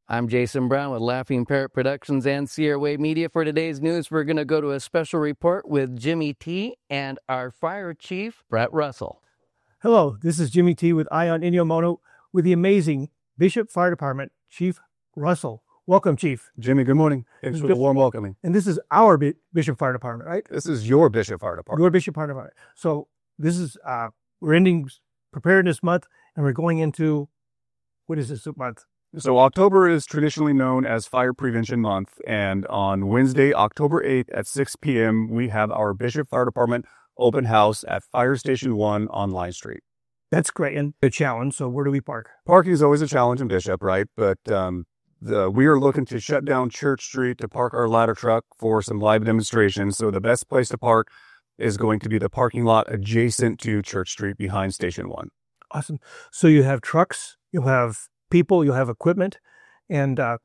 I'm Jason Brown with Laughing Parrot Productions and Sierra Wave Media. For today's news, we're going to go to a special report with Jimmy T and our fire chief, Brett Russell. Hello, this is Jimmy T with Ion Inyomono with the amazing Bishop Fire Department Chief Russell. Welcome, Chief. Jimmy, good morning. Thanks for the warm welcoming. And this is our Bishop Fire Department, right? This is your Bishop Fire Department. Your Bishop Fire Department. So this is, we're ending Preparedness Month, and we're going into, what is this month? So October is traditionally known as Fire Prevention Month, and on Wednesday, October 8th at 6 p.m., we have our Bishop Fire Department open house at Fire Station 1 on Line Street. That's great, and a challenge, so where do we park? Parking is always a challenge in Bishop, right? But we are looking to shut down Church Street to park our ladder truck for some live demonstrations, so the best place to park is going to be the parking lot adjacent to Church Street behind Station 1. Awesome. So you have trucks, you'll have people, you'll have equipment, and I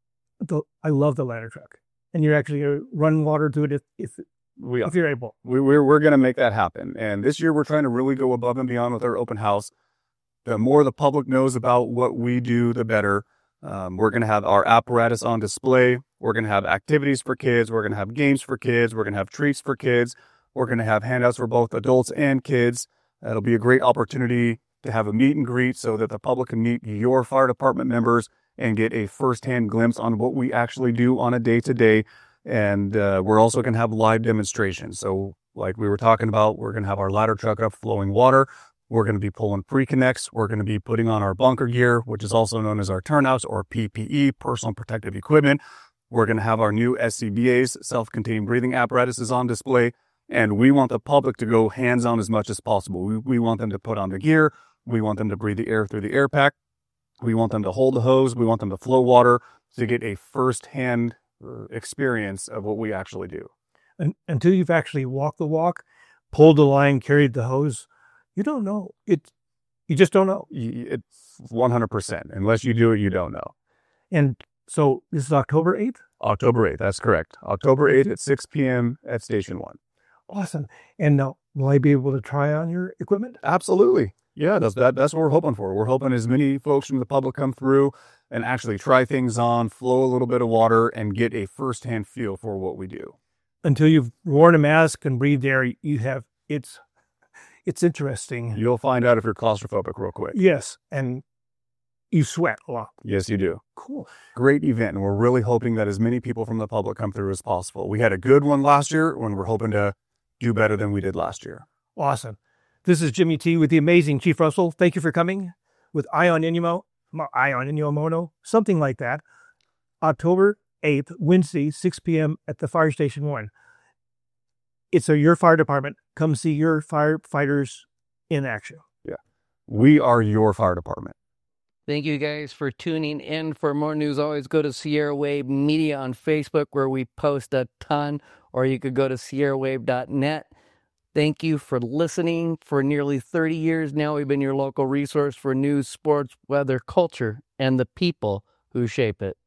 love the ladder truck. And you're actually going to run water to it if you're able. We're going to make that happen. And this year we're trying to really go above and beyond with our open house. The more the public knows about what we do, the better. We're going to have our apparatus on display. We're going to have activities for kids. We're going to have games for kids. We're going to have treats for kids. We're going to have handouts for both adults and kids. It'll be a great opportunity to have a meet and greet so that the public can meet your fire department members and get a firsthand glimpse on what we actually do on a day-to-day. And we're also going to have live demonstrations. So like we were talking about, we're going to have our ladder truck up flowing water. We're going to be pulling pre-connects. We're going to be putting on our bunker gear, which is also known as our turnouts or PPE, personal protective equipment. We're going to have our new SCBAs, self-contained breathing apparatuses on display. And we want the public to go hands-on as much as possible. We want them to put on the gear. We want them to breathe the air through the air pack. We want them to hold the hose. We want them to flow water to get a first-hand experience of what we actually do. And until you've actually walked the walk, pulled the line, carried the hose, you don't know. You just don't know. It's 100%. Unless you do it, you don't know. And so this is October 8th? October 8th, that's correct. October 8th at 6 p.m. at Station 1. Awesome. And now, will I be able to try on your equipment? Absolutely. Yeah, that's what we're hoping for. We're hoping as many folks from the public come through and actually try things on, flow a little bit of water, and get a firsthand feel for what we do. Until you've worn a mask and breathed air, it's interesting. You'll find out if you're claustrophobic real quick. Yes, and you sweat a lot. Yes, you do. Cool. Great event, and we're really hoping that as many people from the public come through as possible. We had a good one last year, and we're hoping to do better than we did last year. Awesome. This is Jimmy T with the amazing Chief Russell. Thank you for coming with Ion Inyomono, something like that. October 8th, Wednesday, 6 p.m. at the Fire Station 1. It's your fire department. Come see your firefighters in action. Yeah. We are your fire department. Thank you guys for tuning in. For more news, always go to Sierra Wave Media on Facebook, where we post a ton, or you could go to sierrawave.net. Thank you for listening. For nearly 30 years now, we've been your local resource for news, sports, weather, culture, and the people who shape it.